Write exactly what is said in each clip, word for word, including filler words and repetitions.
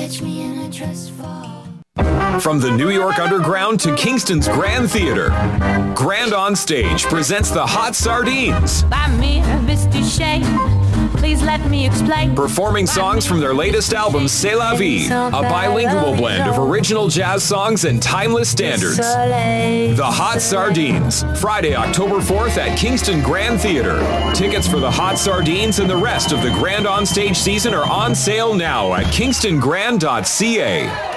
catch me and I trust fall. From the New York Underground to Kingston's Grand Theater, Grand on Stage presents the Hot Sardines. Buy me a biscuit shake. Please let me explain. Performing songs from their latest album, C'est La Vie, a bilingual blend of original jazz songs and timeless standards. The Hot Sardines, Friday, October fourth at Kingston Grand Theater. Tickets for the Hot Sardines and the rest of the Grand on Stage season are on sale now at kingston grand dot c a.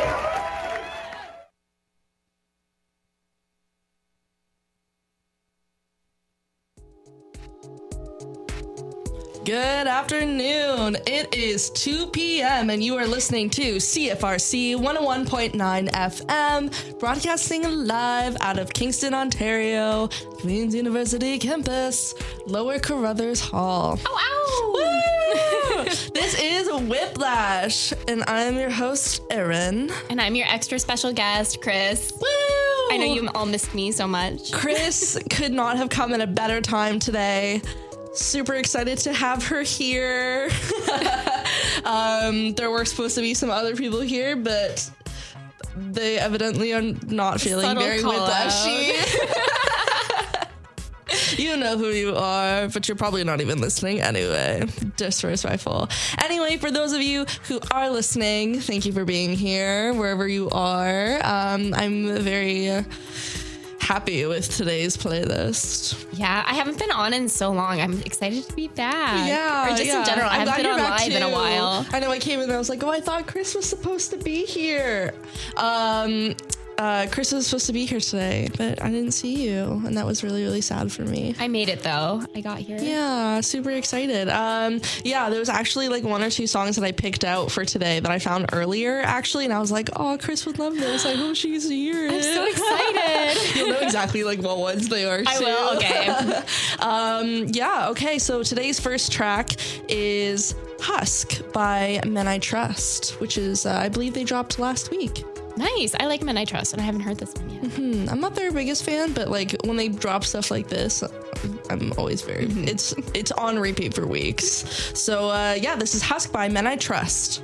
Good afternoon. It is two p.m. and you are listening to C F R C one oh one point nine F M, broadcasting live out of Kingston, Ontario, Queen's University campus, Lower Carruthers Hall. Oh, ow! This is Whiplash, and I'm your host, Erin. And I'm your extra special guest, Chris. Woo! I know you all missed me so much. Chris could not have come at a better time today. Super excited to have her here. um, there were supposed to be some other people here, but they evidently are not feeling Subtle very call whiplashy. You know who you are, but you're probably not even listening anyway. Disrespectful. Anyway, for those of you who are listening, thank you for being here, wherever you are. Um, I'm very uh, happy with today's playlist. Yeah, I haven't been on in so long. I'm excited to be back. Yeah, or just yeah. in general. I I'm haven't glad been you're on back live in a too. while. I know I came in and I was like, oh, I thought Chris was supposed to be here. Um, uh, Chris was supposed to be here today, but I didn't see you, and that was really, really sad for me. I made it though. I got here. Yeah, super excited. Um, yeah, there was actually like one or two songs that I picked out for today that I found earlier, actually, and I was like, oh, Chris would love this. I hope she's here. I'm so excited. You'll know exactly like what ones they are. I too. will. Okay. um, yeah. Okay. So today's first track is Husk by Men I Trust, which is uh, I believe they dropped last week. Nice. I like Men I Trust, and I haven't heard this one yet. Hmm, I'm not their biggest fan, but like when they drop stuff like this, I'm always very. Mm-hmm. It's it's on repeat for weeks. So uh, yeah, this is Husk by Men I Trust.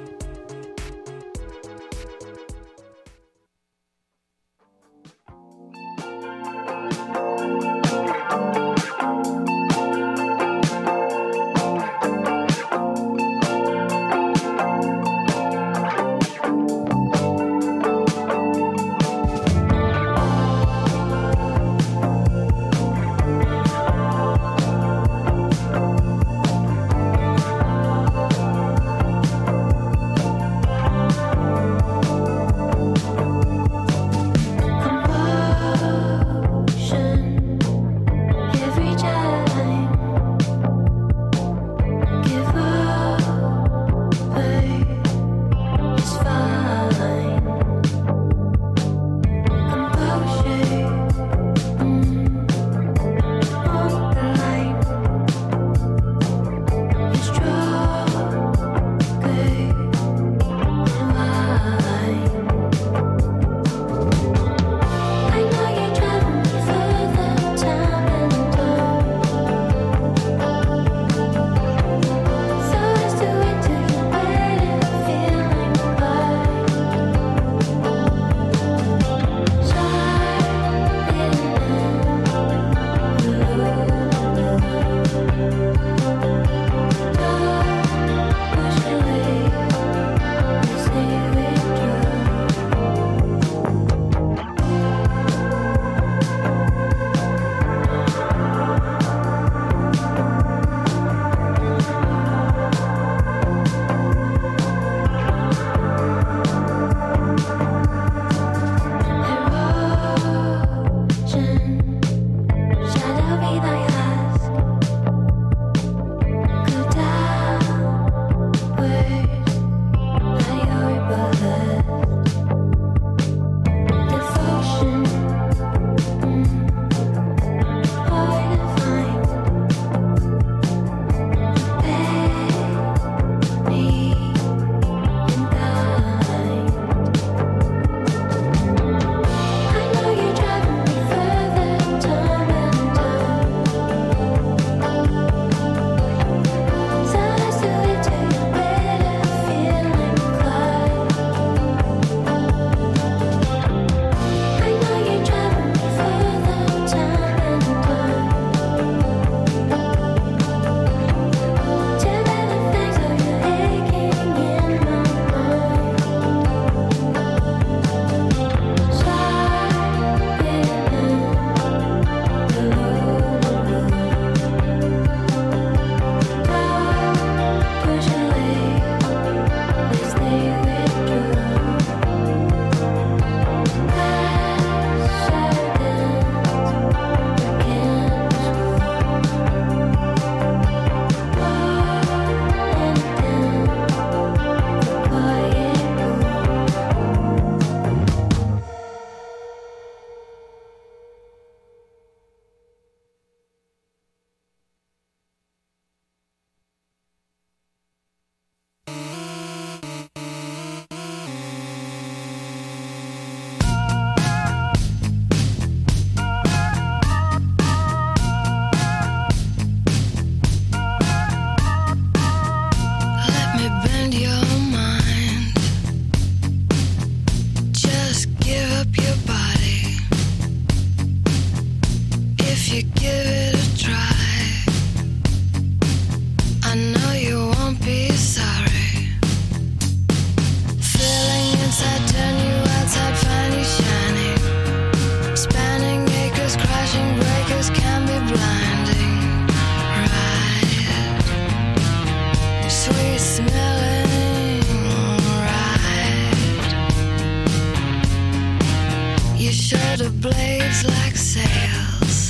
the blades like sails,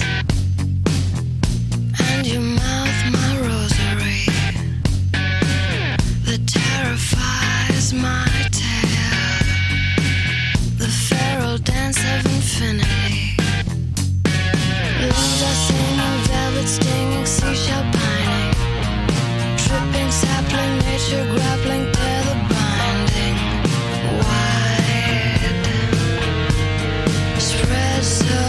and your mouth my rosary that terrifies my tale, the feral dance of infinity. Leaves are singing, velvet stinging, seashell pining, tripping, sapling, nature grappling, tether binding, wide, spread so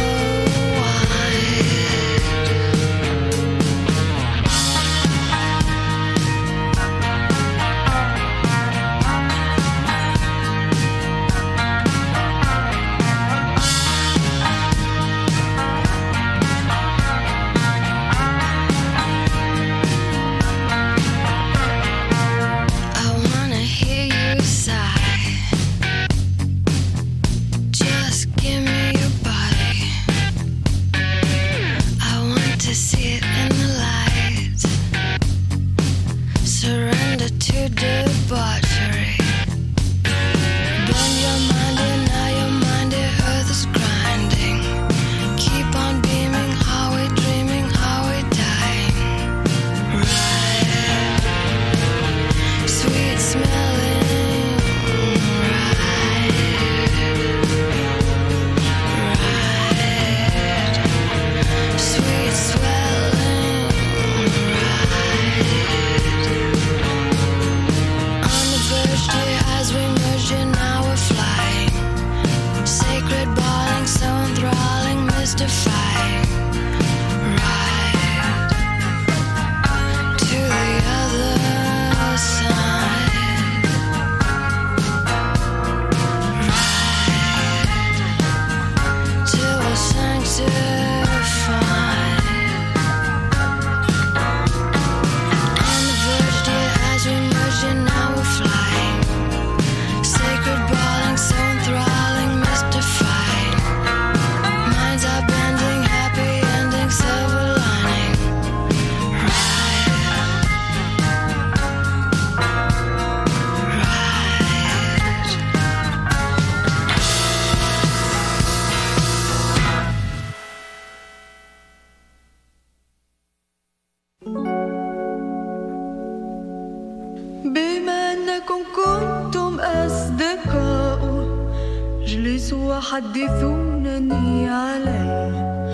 حدثونني عليه.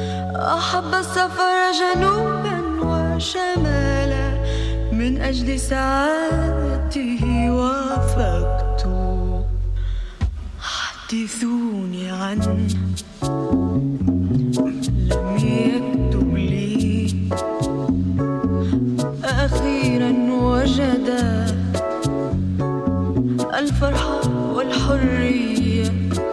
أحب السفر جنوبا وشمالا، من أجل سعادته وافقت. حدثوني عنه، لم يكتب لي، أخيرا وجد الفرحة والحرية.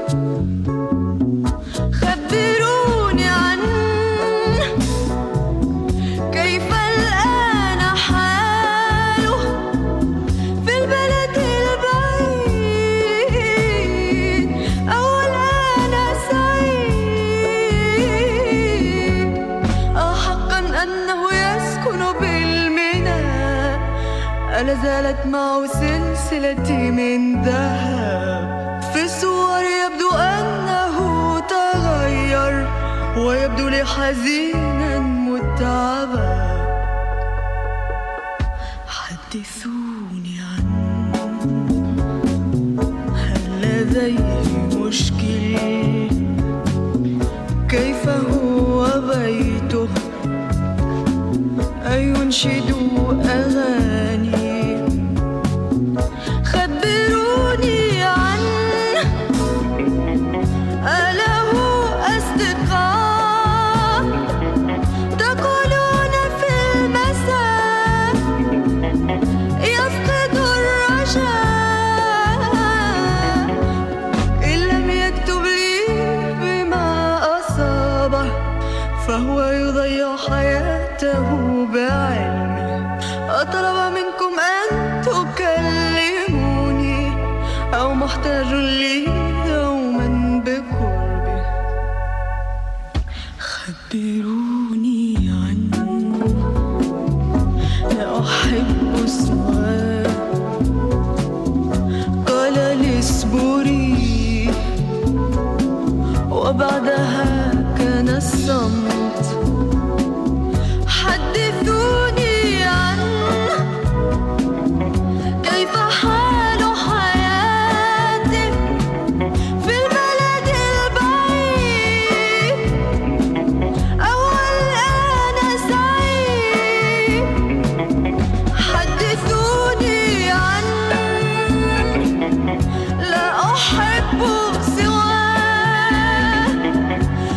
خبروني عنه، كيف الآن حاله في البلد البعيد، أو الآن سعيد. أحقا أنه يسكن بالميناء، ألا زالت معه سلسلتي من ذهب. في الصور يبدو أنه تغير، ويبدو لي حزينا متعبا. حدثوني عنه، هل لديه مشكل؟ كيف هو بيته؟ أينشد أغاني؟ خبروني عنه، أله أصدقاء تقولون في المساء يفقد الرجاء؟ إن لم يكتب لي بما أصابه، فهو يضيع حياته بعلمه. أطلب منكم أن تكلموني، أو محتاج لي يوما بقربه. خبروني عنه، لا أحب اسمه. قال لي اصبري، وبعد بعدها كان الصمت حدثوني عنه كيف حال حياتي في البلد البعيد أو الآن سعيد حدثوني عنه لا أحب سواه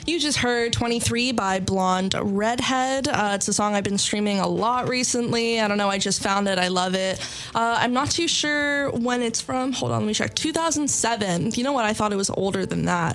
you just heard twenty-three by Blonde Redhead. Uh, it's a song I've been streaming a lot recently. I don't know, I just found it. I love it. Uh, I'm not too sure when it's from. Hold on, let me check. two thousand seven. You know what? I thought it was older than that.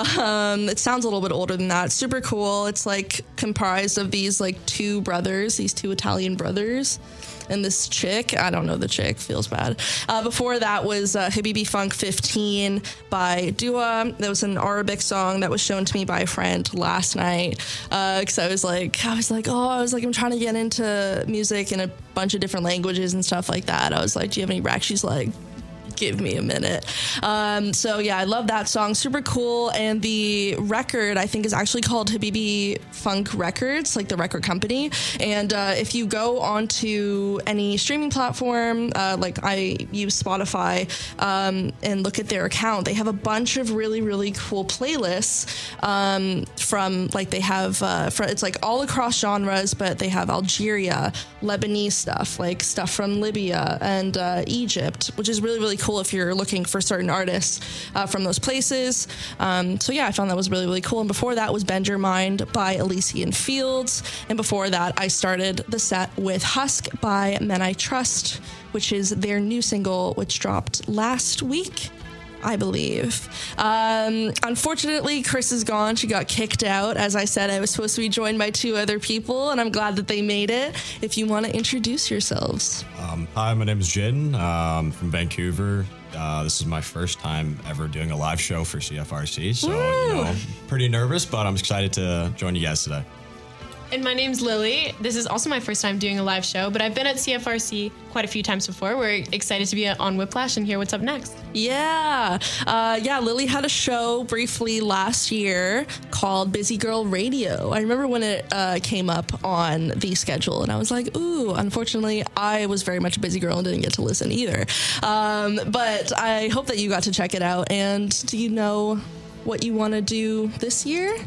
Um, it sounds a little bit older than that. Super cool. It's like comprised of these like two brothers, these two Italian brothers. And this chick, I don't know the chick, feels bad. Uh, before that was uh, Habibi Funk fifteen by Dua. That was an Arabic song that was shown to me by a friend last night. Because uh, I was like, I was like, oh, I was like, I'm trying to get into music in a bunch of different languages and stuff like that. I was like, do you have any racks? She's like, give me a minute. Um, so yeah, I love that song. Super cool. And the record, I think, is actually called Habibi Funk Records, like the record company. And uh, if you go onto any streaming platform, uh, like I use Spotify, um, and look at their account, they have a bunch of really, really cool playlists um, from like they have, uh, for, it's like all across genres, but they have Algeria, Lebanese stuff, like stuff from Libya and uh, Egypt, which is really, really cool. Cool if you're looking for certain artists uh, from those places. Um, so yeah, I found that was really, really cool. And before that was Bend Your Mind by Elysian Fields. And before that, I started the set with Husk by Men I Trust, which is their new single, which dropped last week, I believe. Um, unfortunately, Chris is gone. She got kicked out. As I said, I was supposed to be joined by two other people, and I'm glad that they made it. If you want to introduce yourselves. Um, hi, my name is Jin um, from Vancouver. Uh, this is my first time ever doing a live show for C F R C, so you know, pretty nervous, but I'm excited to join you guys today. And my name's Lily. This is also my first time doing a live show, but I've been at C F R C quite a few times before. We're excited to be on Whiplash and hear what's up next. Yeah. Uh, yeah, Lily had a show briefly last year called Busy Girl Radio. I remember when it uh, came up on the schedule, and I was like, ooh, unfortunately, I was very much a busy girl and didn't get to listen either. Um, but I hope that you got to check it out. And do you know what you want to do this year?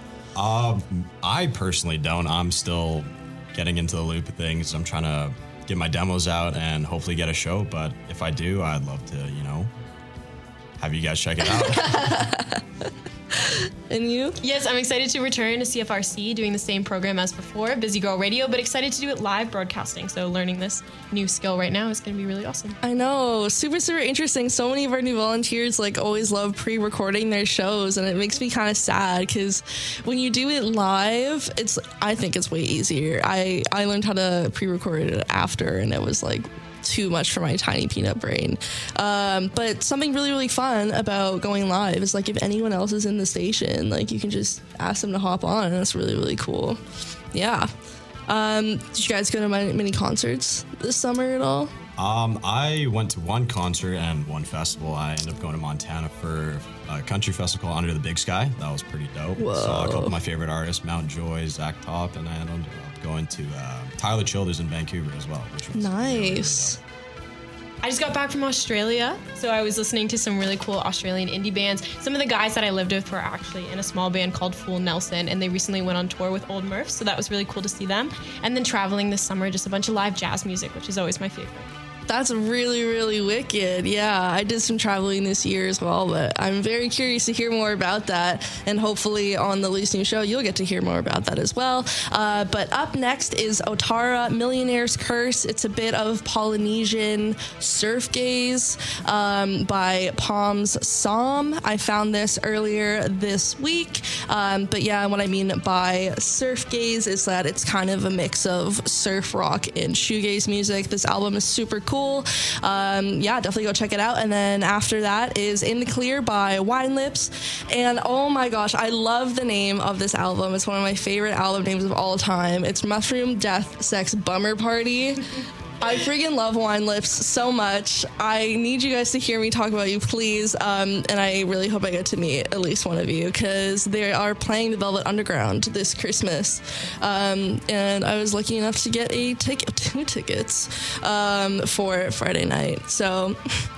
Um, I personally don't. I'm still getting into the loop of things. I'm trying to get my demos out and hopefully get a show. But if I do, I'd love to, you know, have you guys check it out. And you? Yes, I'm excited to return to C F R C doing the same program as before, Busy Girl Radio, but excited to do it live broadcasting. So learning this new skill right now is going to be really awesome. I know. Super, super interesting. So many of our new volunteers like always love pre-recording their shows, and it makes me kind of sad because when you do it live, it's I think it's way easier. I, I learned how to pre-record it after, and it was like too much for my tiny peanut brain. Um, but something really, really fun about going live is like if anyone else is in the station, like you can just ask them to hop on, and that's really, really cool. Yeah. Um, did you guys go to many, many concerts this summer at all? Um, I went to one concert and one festival. I ended up going to Montana for a country festival called Under the Big Sky. That was pretty dope. Whoa. Saw a couple of my favorite artists, Mount Joy, Zach Top, and I ended up going to uh, Tyler Childers in Vancouver as well, which was nice. Really, really dope. I just got back from Australia, so I was listening to some really cool Australian indie bands. Some of the guys that I lived with were actually in a small band called Fool Nelson, and they recently went on tour with Old Murphs, so that was really cool to see them. And then traveling this summer, just a bunch of live jazz music, which is always my favorite. That's really, really wicked. Yeah, I did some traveling this year as well, but I'm very curious to hear more about that. And hopefully on the Lee's New Show, you'll get to hear more about that as well. Uh, but up next is Otara, Millionaire's Curse. It's a bit of Polynesian surf gaze um, by Palms Som. I found this earlier this week. Um, but yeah, what I mean by surf gaze is that it's kind of a mix of surf rock and shoegaze music. This album is super cool. Um, yeah, definitely go check it out. And then after that is In the Clear by Wine Lips. And oh my gosh, I love the name of this album. It's one of my favorite album names of all time. It's Mushroom Death Sex Bummer Party. I freaking love Wine Lips so much. I need you guys to hear me talk about you, please. Um, and I really hope I get to meet at least one of you because they are playing the Velvet Underground this Christmas. Um, and I was lucky enough to get a ticket, two tickets um, for Friday night. So,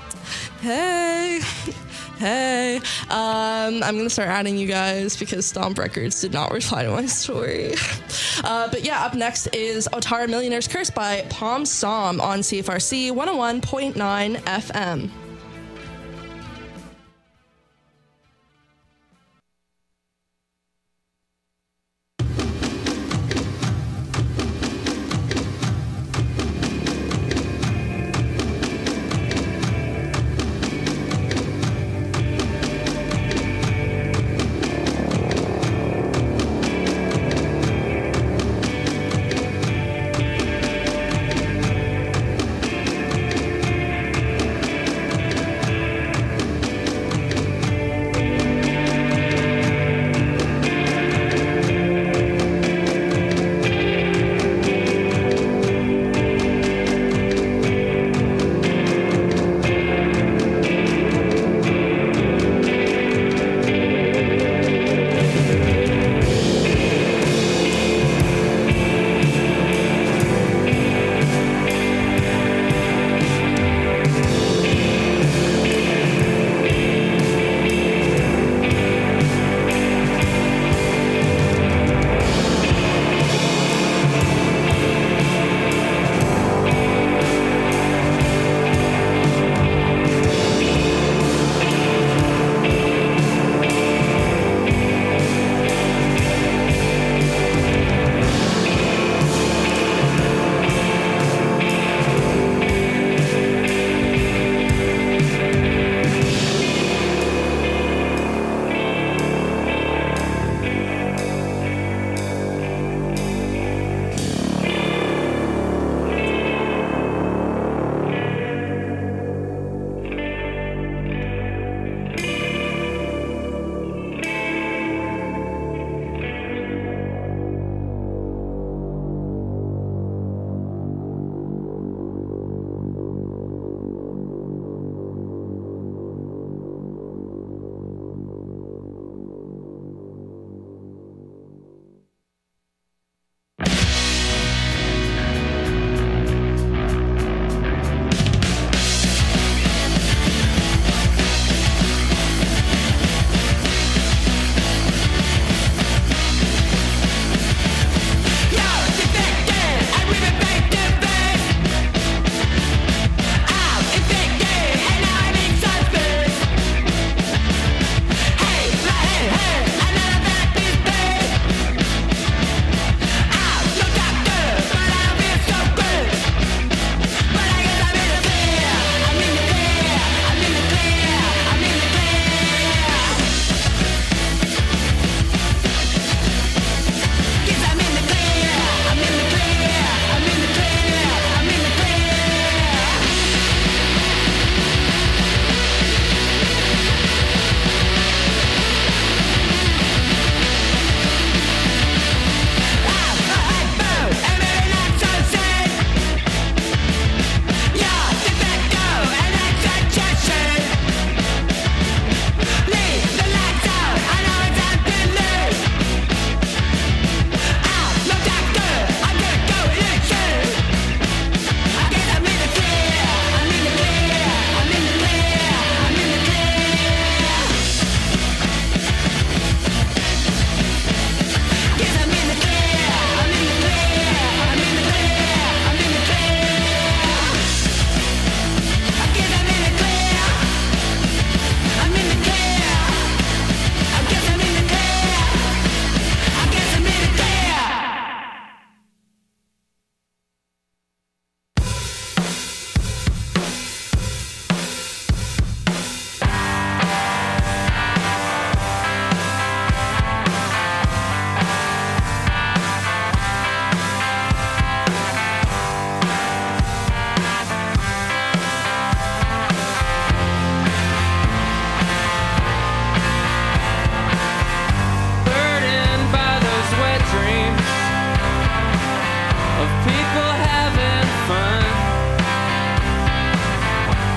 hey. Hey, um, I'm going to start adding you guys because Stomp Records did not reply to my story. Uh, but yeah, up next is Otara Millionaire's Curse by Palm Som on C F R C one oh one point nine F M.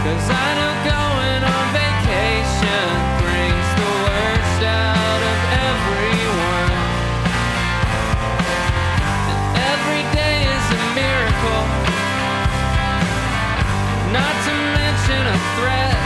'Cause I know going on vacation brings the worst out of everyone. And every day is a miracle, not to mention a threat.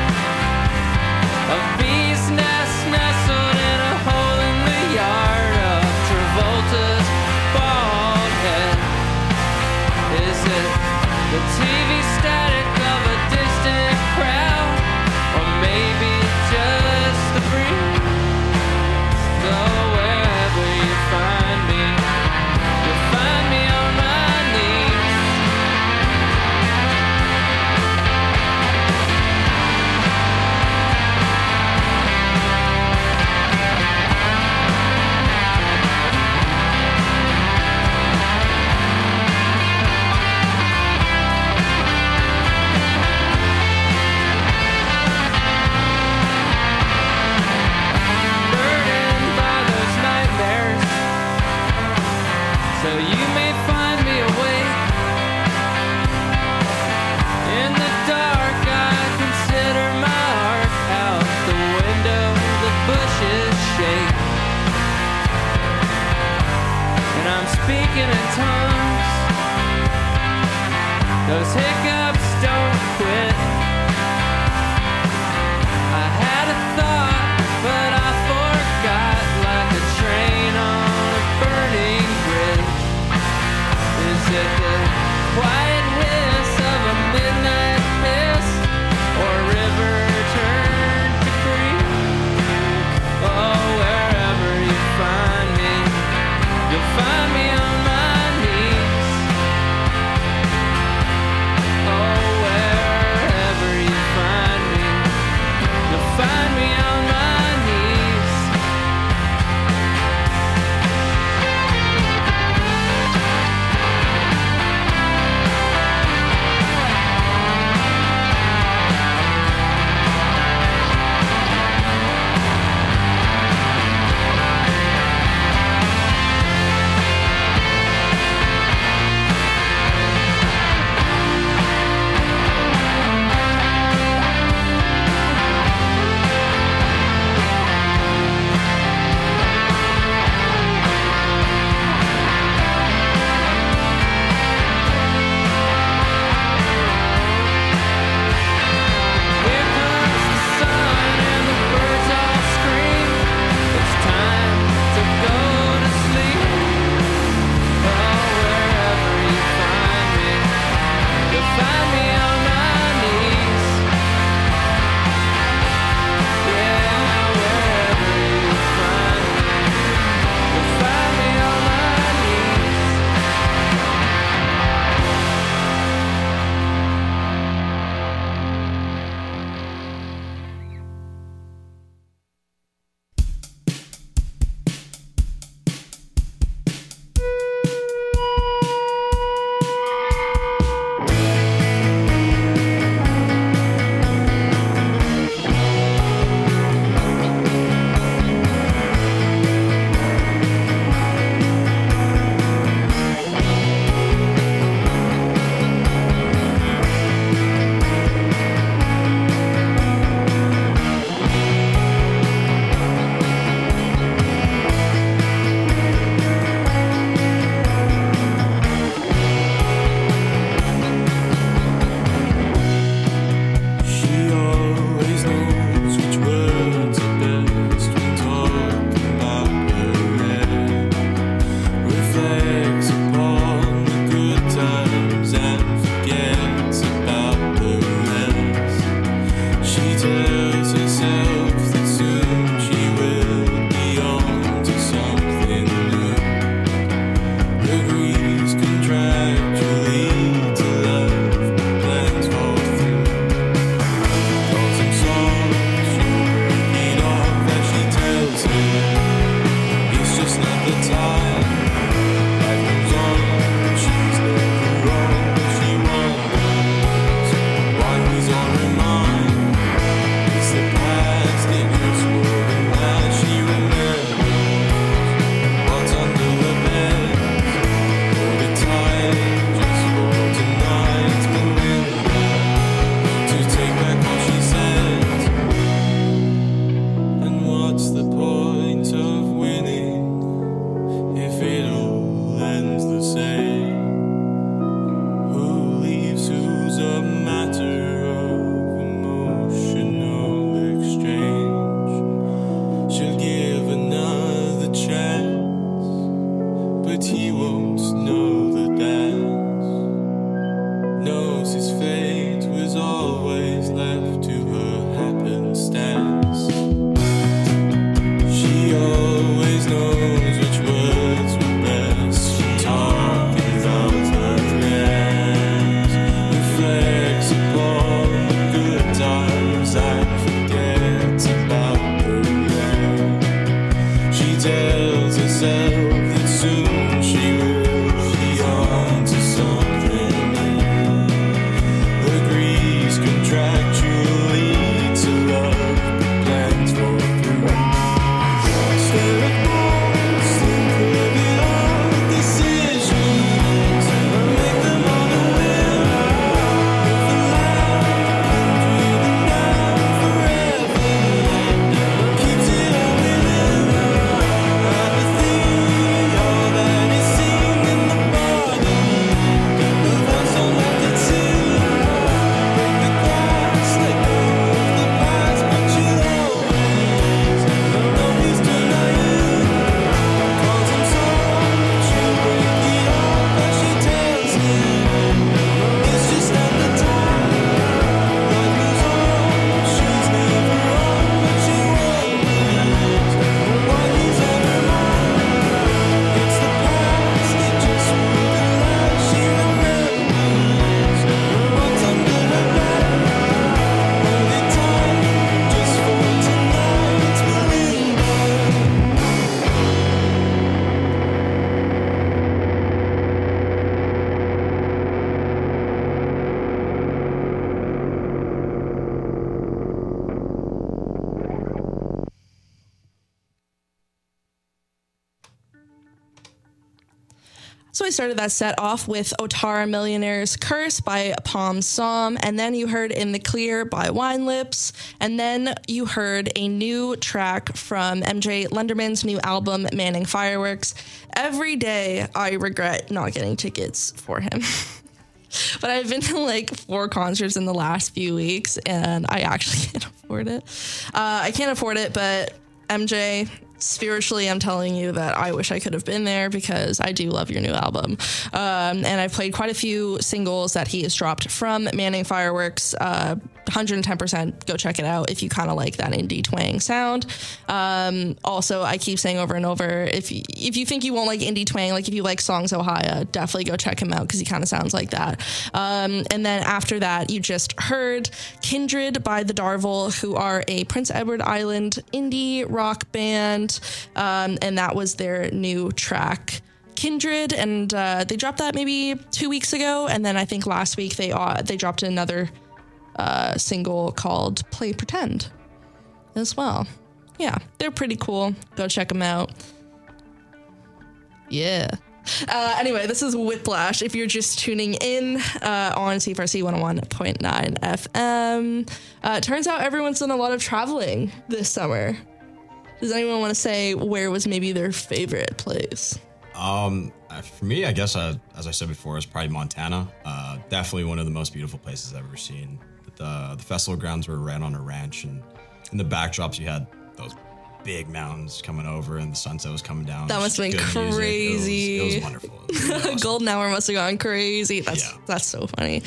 A bee's nest nestled in a hole in the yard of Travolta's bald head. Is it the T V static of a distant crowd? Or maybe just the breeze? Though wherever you find me, you'll find me on my knees. Burdened by those nightmares, so you may find me awake. In the dark I consider my heart. Out the window the bushes shake, and I'm speaking in tongues. Those hiccups don't quit. I had a thought, but I forgot, like a train on a burning bridge. Is it the quiet hiss of a midnight hiss, or a river turned to creek? Oh, wherever you find me, you'll find me on my knees. Oh, wherever So I started that set off with Otara Millionaire's Curse by Palm Som, and then you heard In the Clear by Wine Lips, and then you heard a new track from M J Lenderman's new album, Manning Fireworks. Every day I regret not getting tickets for him. But I've been to like four concerts in the last few weeks, and I actually can't afford it. Uh, I can't afford it, but M J, spiritually, I'm telling you that I wish I could have been there because I do love your new album. Um, and I've played quite a few singles that he has dropped from Manning Fireworks. Uh, one hundred ten percent go check it out if you kind of like that indie twang sound. Um, also, I keep saying over and over, if you, if you think you won't like indie twang, like if you like Songs Ohio, definitely go check him out because he kind of sounds like that. Um, and then after that, you just heard Kindred by the Darvel, who are a Prince Edward Island indie rock band. Um, and that was their new track, Kindred, and uh, they dropped that maybe two weeks ago, and then I think last week they uh, they dropped another uh, single called Play Pretend as well. Yeah, they're pretty cool. Go check them out. Yeah. Uh, anyway, this is Whiplash. If you're just tuning in uh, on C F R C one oh one point nine F M, uh, turns out everyone's done a lot of traveling this summer. Does anyone want to say where was maybe their favorite place? Um, uh, for me, I guess, uh, as I said before, it's probably Montana. Uh, definitely one of the most beautiful places I've ever seen. The, the festival grounds were right on a ranch, and in the backdrops you had those big mountains coming over, and the sunset was coming down. That must have been crazy. It was, it was wonderful. It was really awesome. Golden Hour must have gone crazy. That's yeah. that's so funny.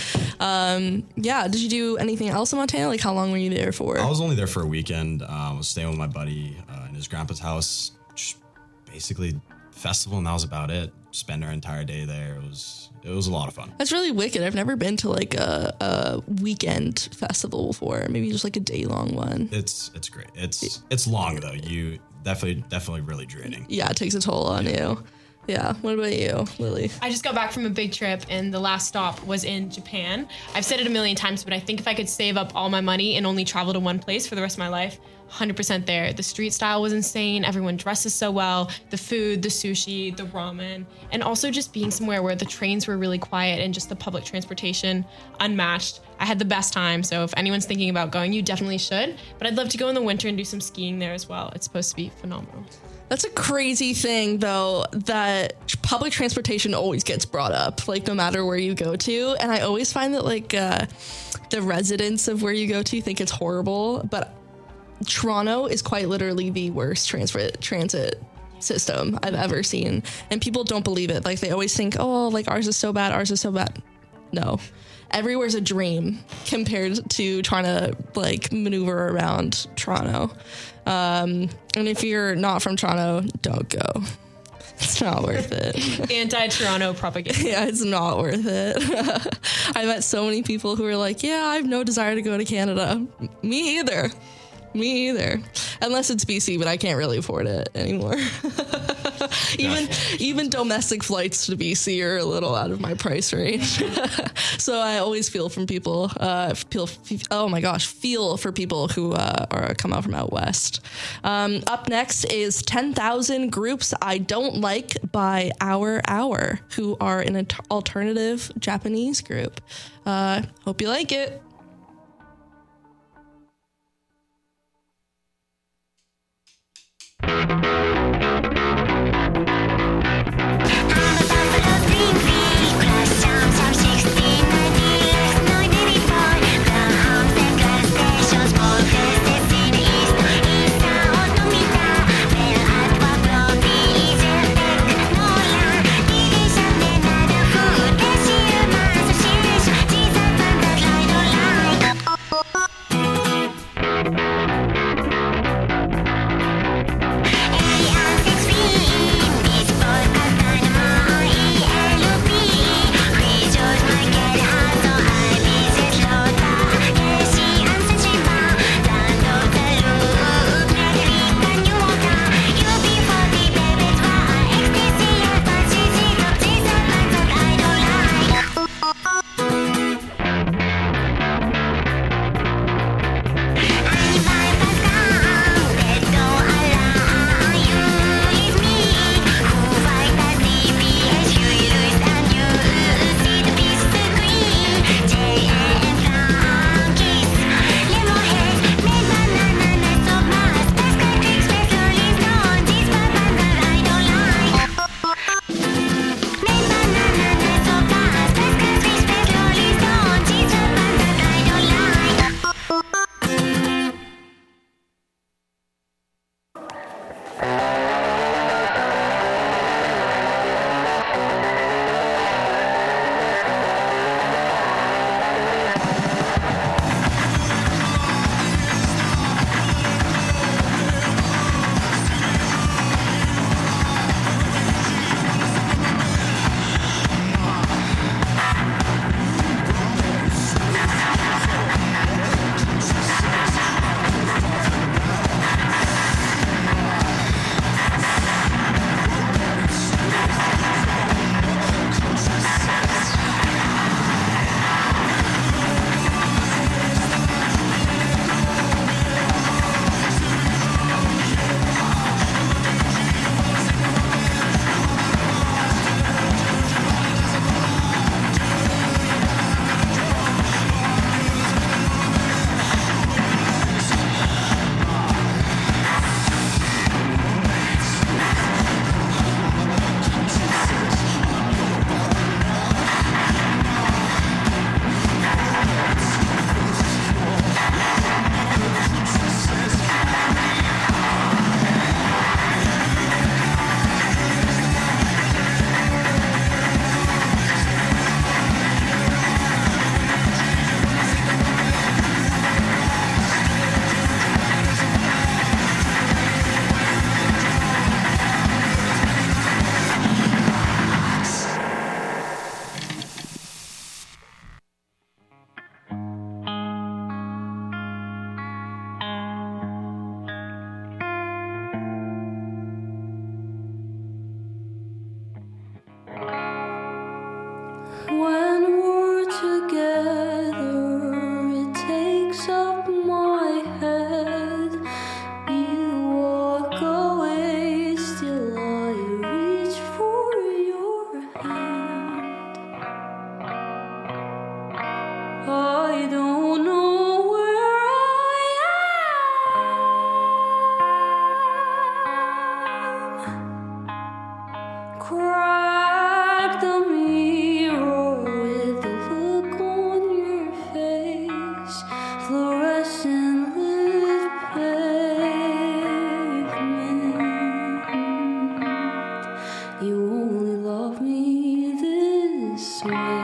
Um, yeah. Did you do anything else in Montana? Like, how long were you there for? I was only there for a weekend. Uh, I was staying with my buddy uh, in his grandpa's house. Just basically festival, and that was about it. Spend our entire day there. It was it was a lot of fun. That's really wicked. I've never been to like a, a weekend festival before. Maybe just like a day long one. It's it's great. It's it's long though. You definitely definitely really draining. Yeah, it takes a toll on yeah. you. Yeah. What about you, Lily? I just got back from a big trip, and the last stop was in Japan. I've said it a million times, but I think if I could save up all my money and only travel to one place for the rest of my life, one hundred percent there. The street style was insane. Everyone dresses so well. The food, the sushi, the ramen, and also just being somewhere where the trains were really quiet and just the public transportation unmatched. I had the best time. So if anyone's thinking about going, you definitely should. But I'd love to go in the winter and do some skiing there as well. It's supposed to be phenomenal. That's a crazy thing, though, that public transportation always gets brought up, like, no matter where you go to. And I always find that, like, uh, the residents of where you go to think it's horrible. But Toronto is quite literally the worst transit transit system I've ever seen. And people don't believe it. Like, they always think, oh, like, ours is so bad, ours is so bad. No. Everywhere's a dream compared to trying to, like, maneuver around Toronto. Um, and if you're not from Toronto, don't go. It's not worth it. Anti-Toronto propaganda. Yeah, it's not worth it. I met so many people who were like, yeah, I have no desire to go to Canada. Me either. Me either. Unless it's B C, but I can't really afford it anymore. even even domestic flights to B C are a little out of my price range. So I always feel from people, uh, feel, oh my gosh, feel for people who uh, are come out from out west. Um, up next is ten thousand Groups I Don't Like by Our Hour, who are an alternative Japanese group. Uh, hope you like it. Thank you. I don't know where I am. Crack the mirror with the look on your face, fluorescent lit pavement. You only love me this way.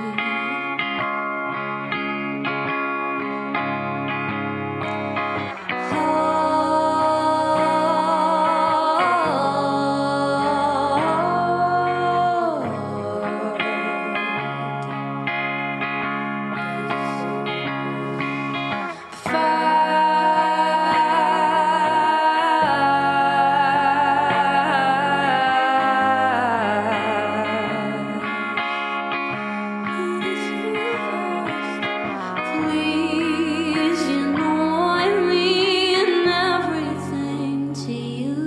Please, you know I mean everything to you.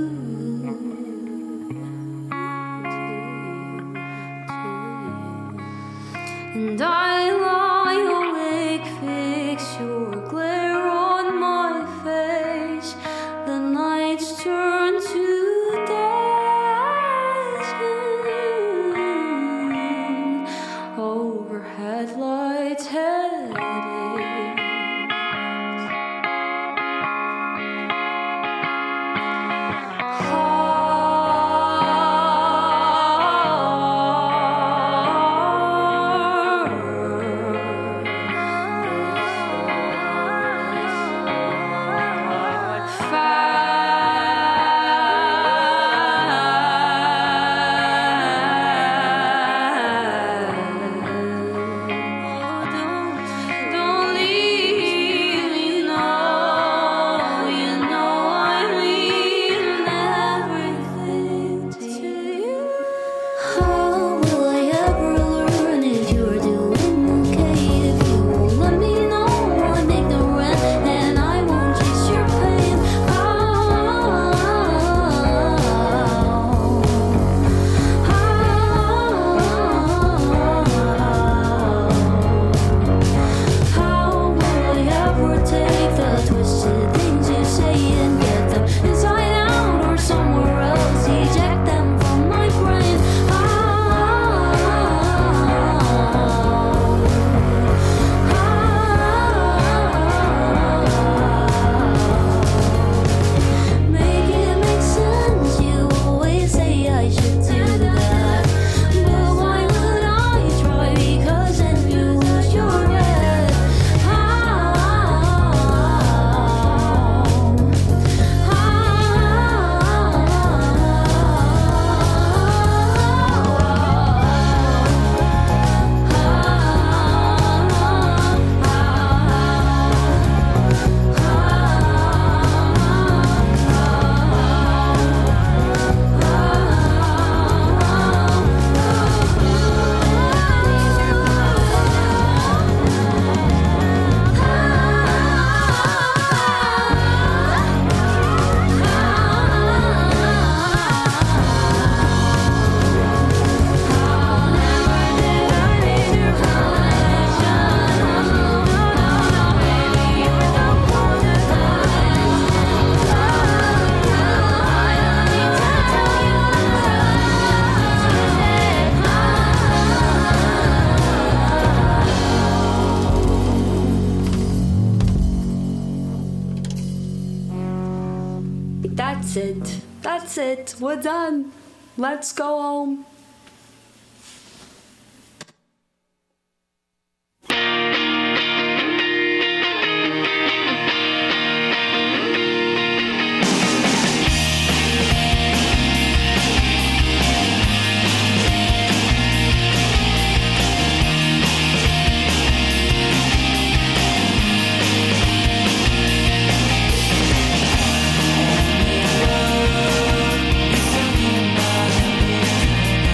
And I lie awake, fix your glare on my face. The nights turn to days. Overhead lights, headaches. Don't leave me, no. You know I mean everything to you. How will I ever learn if you're doing okay? If you won't let me know, I'm ignorant and I won't chase your pain. How will I ever take the twisted things you say and get them inside out or somewhere else? Eject them from my brain. Make it make sense. You always say I should do that, but why would I try? Because then you lose your head. That's it. That's it. We're done. Let's go home. Something about it.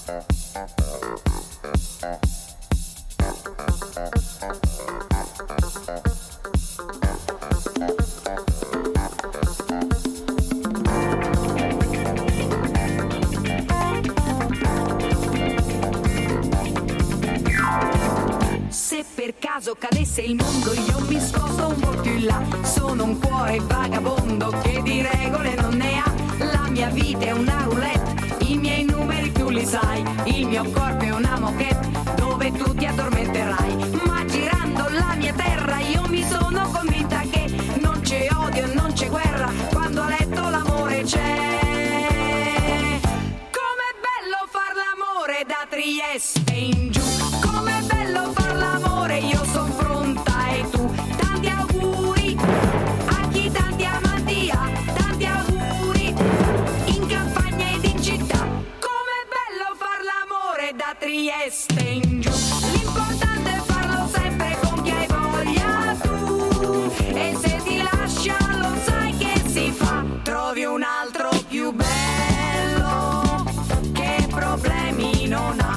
Se per caso cadesse il mondo io mi sposto un po' più in là. Sono un cuore vagabondo che di regole non ne ha. La mia vita è una roulette, i miei numeri tu li sai. Il mio corpo è una moquette dove tu ti addormenterai. Ma girando la mia terra io mi sono convinta che non c'è odio, non c'è guerra, quando a letto l'amore c'è. Com'è bello far l'amore da Trieste in giù. Com'è bello far l'amore, io son pronta e tu. Tanti auguri a chi tanti amanti ha, tanti auguri in campagna ed in città. Com'è bello far l'amore da Trieste in giù. L'importante è farlo sempre con chi hai voglia tu. E se ti lascia lo sai che si fa. Trovi un altro più bello che problemi non ha.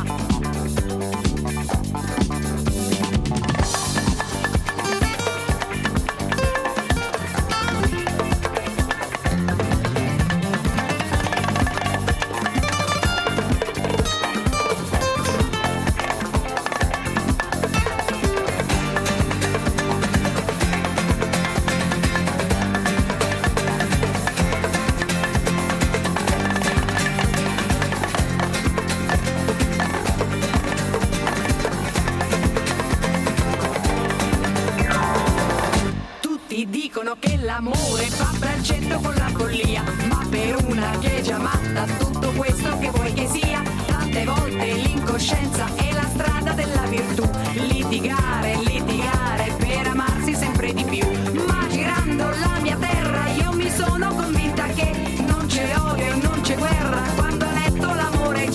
Dicono che l'amore fa braccetto con la follia, ma per una che è già matta tutto questo che vuoi che sia. Tante volte l'incoscienza è la strada della virtù. Litigare, litigare per amarsi sempre di più. Ma girando la mia terra io mi sono convinta che non c'è odio, non c'è guerra, quando a letto l'amore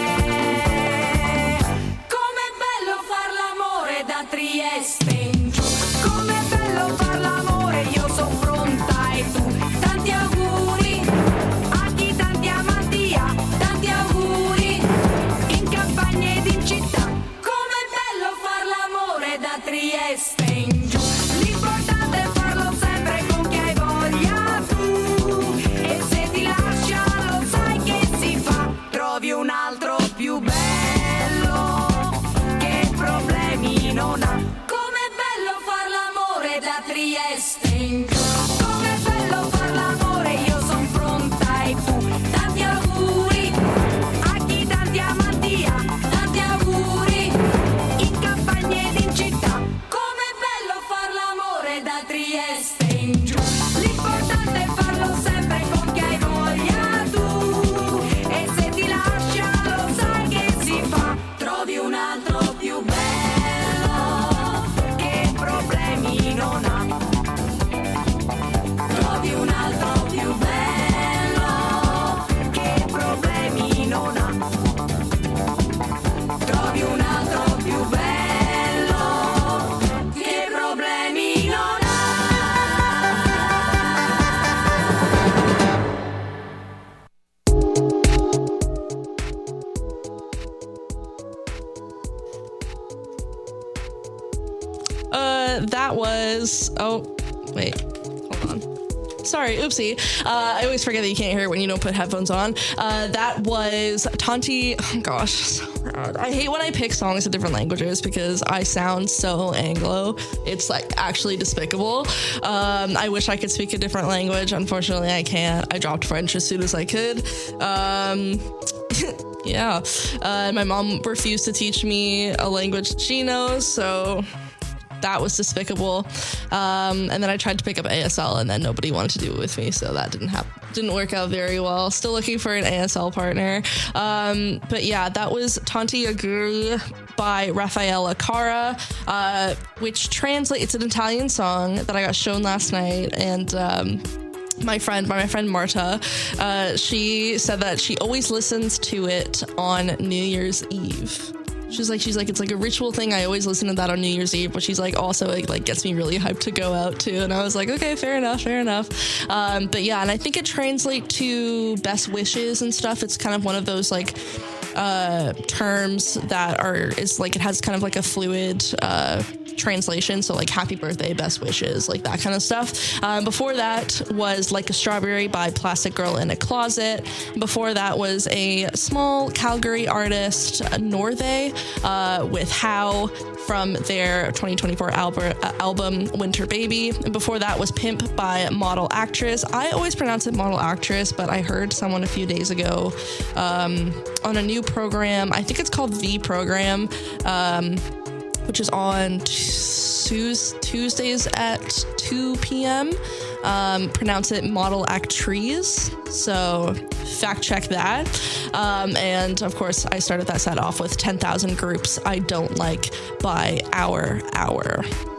c'è. Com'è bello far l'amore da Trieste in giù. Com'è bello far l'amore, io son pronta e tu. Tanti auguri a chi tanti amanti ha, tanti auguri in campagna ed in città. Com'è bello far l'amore da Trieste in giù. L'importante è farlo sempre con chi hai voglia tu. E se ti lascia lo sai che si fa. Trovi un altro più bello che problemi non ha. Com'è bello far l'amore da Trieste in giù. Com'è bello far l'amore, io son pronta e tu. Tanti auguri a chi tanti amanti ha, tanti auguri in campagna ed in città. Com'è bello far l'amore da Trieste in giù. L'importante è farlo sempre con chi hai voglia tu. E se ti lascia lo sai che si fa. Trovi un altro più bello che problemi non ha. Trovi un altro più bello che problemi non ha. Trovi un altro più bello che problemi non ha. Uh, that was. Oh, wait. Hold on. Sorry, oopsie. Uh, I always forget that you can't hear it when you don't put headphones on. Uh, that was Tanti. Oh gosh, so bad. I hate when I pick songs in different languages because I sound so Anglo. It's like actually despicable. Um, I wish I could speak a different language. Unfortunately, I can't. I dropped French as soon as I could. Um, yeah. Uh, my mom refused to teach me a language she knows, so that was despicable. Um, and then I tried to pick up A S L, and then nobody wanted to do it with me, so that didn't happen. Didn't work out very well. Still looking for an A S L partner. Um, but yeah, that was Tanti Auguri by Raffaella Cara, uh, which translates, it's an Italian song that I got shown last night, and um, my friend, by my friend Marta, uh, she said that she always listens to it on New Year's Eve. She's like, she's like, it's like a ritual thing. I always listen to that on New Year's Eve, but she's like, also it like gets me really hyped to go out too. And I was like, okay, fair enough, fair enough. Um, but yeah, and I think it translates to best wishes and stuff. It's kind of one of those like uh, terms that are, is like, it has kind of like a fluid uh, translation. So like happy birthday, best wishes, like that kind of stuff. Um, before that was Like a Strawberry by Plastic Girl in a Closet. Before that was a small Calgary artist, Northe, uh, with How from their twenty twenty-four album, uh, album Winter Baby. And before that was Pimp by Model Actress. I always pronounce it Model Actress, but I heard someone a few days ago um, on a new program, I think it's called The Program, um, which is on Tues- Tuesdays at two p.m. Um, pronounce it Model Actrice. So fact check that. Um, and of course, I started that set off with ten thousand Groups I Don't Like by Hour Hour.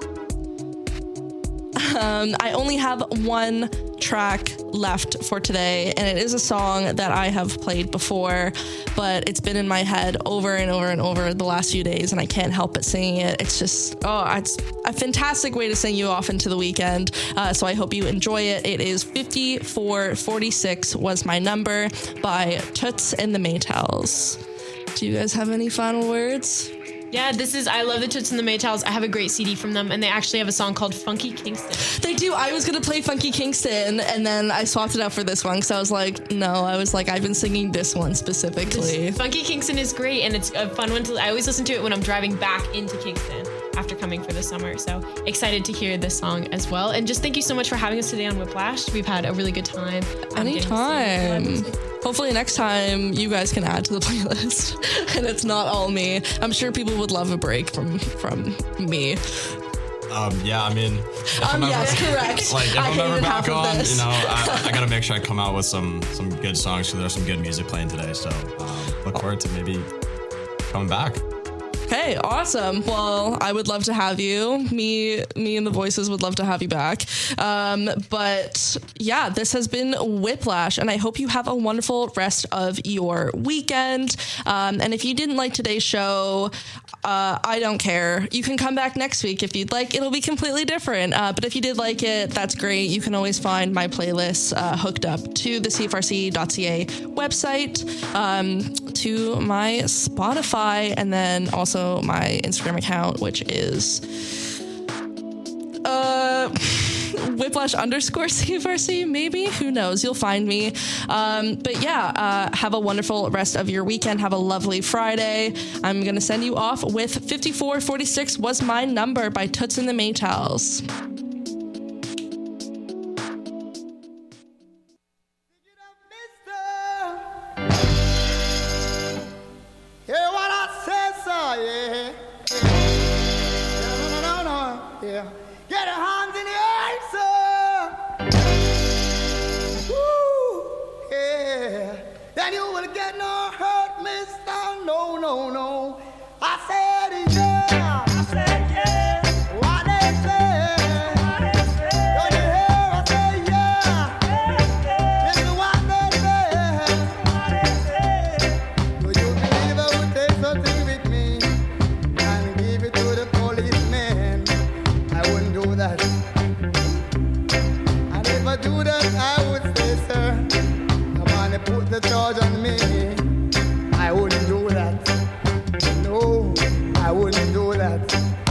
Um, I only have one track left for today, and it is a song that I have played before, but it's been in my head over and over and over the last few days, and I can't help but singing it. It's just, oh, it's a fantastic way to sing you off into the weekend, uh, so I hope you enjoy it. It is fifty-four forty-six Was My Number by Toots and the Maytals. Do you guys have any final words? Yeah, this is, I love the Toots and the Maytals. I have a great C D from them, and they actually have a song called Funky Kingston. They do. I was going to play Funky Kingston, and then I swapped it out for this one, because I was like, no, I was like, I've been singing this one specifically. This, Funky Kingston is great, and it's a fun one to, I always listen to it when I'm driving back into Kingston after coming for the summer. So excited to hear this song as well. And just thank you so much for having us today on Whiplash. We've had a really good time. Anytime. Hopefully next time you guys can add to the playlist and it's not all me. I'm sure people would love a break from from me. Um, yeah, I mean, if Um, I'm ever, yes, correct. Like, if I I'm ever hated back half of on, this. you know, I, I gotta make sure I come out with some some good songs, because there's some good music playing today. So um, look forward to maybe coming back. Okay, awesome. Well, I would love to have you. Me, me and the voices would love to have you back. Um, but yeah, this has been Whiplash, and I hope you have a wonderful rest of your weekend. Um, and if you didn't like today's show, uh, I don't care. You can come back next week if you'd like. It'll be completely different. Uh, but if you did like it, that's great. You can always find my playlists uh, hooked up to the C F R C dot C A website, um, to my Spotify, and then also my Instagram account, which is uh Whiplash underscore C F R C, maybe, who knows, you'll find me. Um but yeah, uh have a wonderful rest of your weekend. Have a lovely Friday. I'm gonna send you off with fifty-four forty-six Was My Number by Toots and the Maytals. Hear what I say, sir, yeah. Yeah, no, no, no, no, yeah. Get your hands in the air, sir. Woo, yeah. Then you will get no hurt, mister. No, no, no. I said, yeah. I said, yeah. What they say. What they say. Don't you hear? I say, yeah. Yeah, yeah. This is what they say. What they say. Do you believe I would take something with me and give it to the policeman? I wouldn't do that. And if I do that, I would say, sir, come on and put the charge on me. I wouldn't do that. No, I wouldn't do that.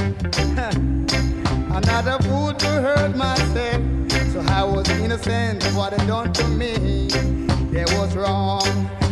I'm not a fool to hurt myself, so I was innocent of what they done to me. They was wrong.